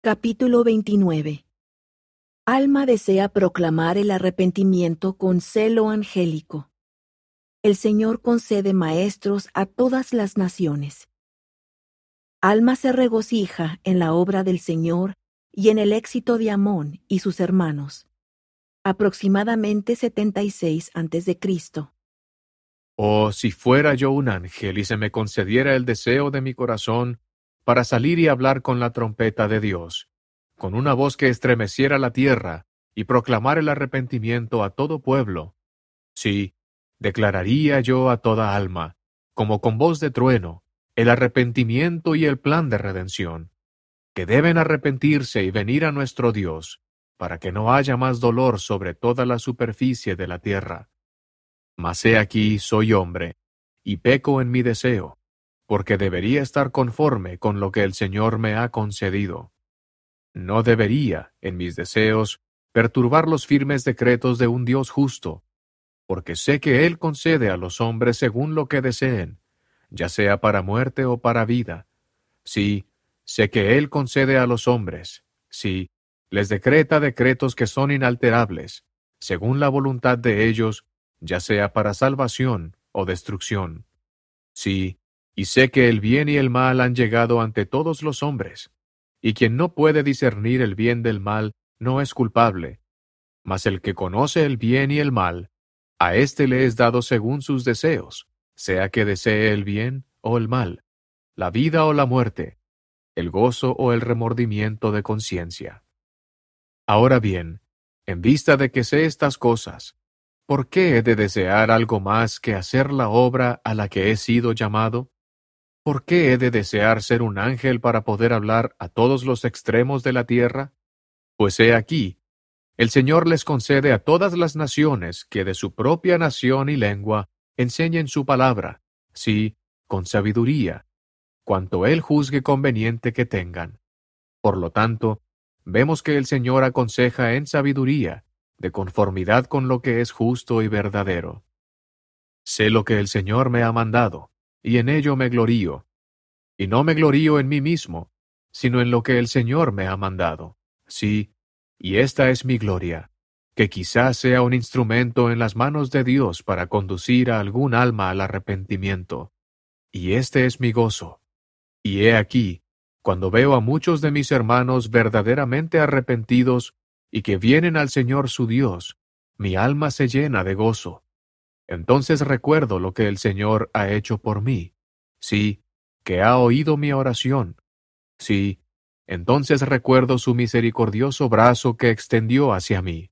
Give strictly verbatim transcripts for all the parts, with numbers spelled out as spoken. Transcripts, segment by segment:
Capítulo veintinueve. Alma desea proclamar el arrepentimiento con celo angélico. El Señor concede maestros a todas las naciones. Alma se regocija en la obra del Señor y en el éxito de Amón y sus hermanos. Aproximadamente setenta y seis antes de Cristo. Oh, si fuera yo un ángel y se me concediera el deseo de mi corazón para salir y hablar con la trompeta de Dios, con una voz que estremeciera la tierra y proclamar el arrepentimiento a todo pueblo. Sí, declararía yo a toda alma, como con voz de trueno, el arrepentimiento y el plan de redención, que deben arrepentirse y venir a nuestro Dios, para que no haya más dolor sobre toda la superficie de la tierra. Mas he aquí soy hombre, y peco en mi deseo, porque debería estar conforme con lo que el Señor me ha concedido. No debería, en mis deseos, perturbar los firmes decretos de un Dios justo, porque sé que Él concede a los hombres según lo que deseen, ya sea para muerte o para vida. Sí, sé que Él concede a los hombres, sí, les decreta decretos que son inalterables, según la voluntad de ellos, ya sea para salvación o destrucción. Sí, y sé que el bien y el mal han llegado ante todos los hombres, y quien no puede discernir el bien del mal no es culpable. Mas el que conoce el bien y el mal, a éste le es dado según sus deseos, sea que desee el bien o el mal, la vida o la muerte, el gozo o el remordimiento de conciencia. Ahora bien, en vista de que sé estas cosas, ¿por qué he de desear algo más que hacer la obra a la que he sido llamado? ¿Por qué he de desear ser un ángel para poder hablar a todos los extremos de la tierra? Pues he aquí, el Señor les concede a todas las naciones que de su propia nación y lengua enseñen su palabra, sí, con sabiduría, cuanto Él juzgue conveniente que tengan. Por lo tanto, vemos que el Señor aconseja en sabiduría, de conformidad con lo que es justo y verdadero. Sé lo que el Señor me ha mandado, y en ello me glorío. Y no me glorío en mí mismo, sino en lo que el Señor me ha mandado. Sí, y esta es mi gloria, que quizás sea un instrumento en las manos de Dios para conducir a algún alma al arrepentimiento. Y este es mi gozo. Y he aquí, cuando veo a muchos de mis hermanos verdaderamente arrepentidos y que vienen al Señor su Dios, mi alma se llena de gozo. Entonces recuerdo lo que el Señor ha hecho por mí. Sí, que ha oído mi oración. Sí, entonces recuerdo su misericordioso brazo que extendió hacia mí.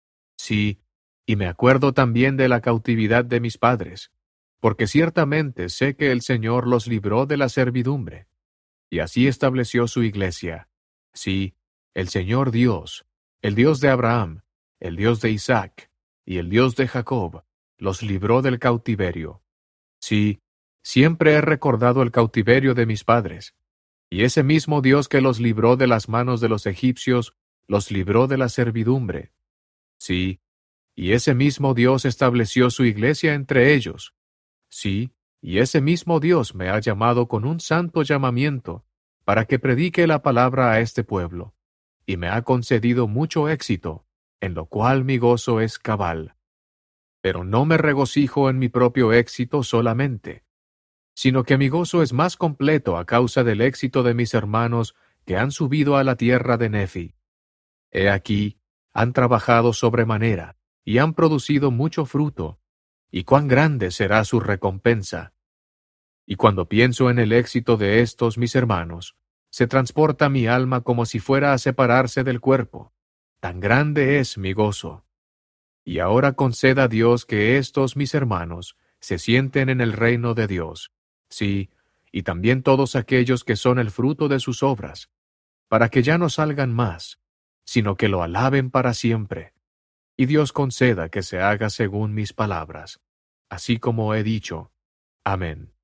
Sí, y me acuerdo también de la cautividad de mis padres, porque ciertamente sé que el Señor los libró de la servidumbre, y así estableció su iglesia. Sí, el Señor Dios, el Dios de Abraham, el Dios de Isaac, y el Dios de Jacob, los libró del cautiverio. Sí, siempre he recordado el cautiverio de mis padres, y ese mismo Dios que los libró de las manos de los egipcios, los libró de la servidumbre. Sí, y ese mismo Dios estableció su iglesia entre ellos. Sí, y ese mismo Dios me ha llamado con un santo llamamiento, para que predique la palabra a este pueblo, y me ha concedido mucho éxito, en lo cual mi gozo es cabal. Pero no me regocijo en mi propio éxito solamente, sino que mi gozo es más completo a causa del éxito de mis hermanos que han subido a la tierra de Nefi. He aquí, han trabajado sobremanera, y han producido mucho fruto, y cuán grande será su recompensa. Y cuando pienso en el éxito de estos mis hermanos, se transporta mi alma como si fuera a separarse del cuerpo. Tan grande es mi gozo. Y ahora conceda Dios que estos mis hermanos se sienten en el reino de Dios, sí, y también todos aquellos que son el fruto de sus obras, para que ya no salgan más, sino que lo alaben para siempre. Y Dios conceda que se haga según mis palabras, así como he dicho. Amén.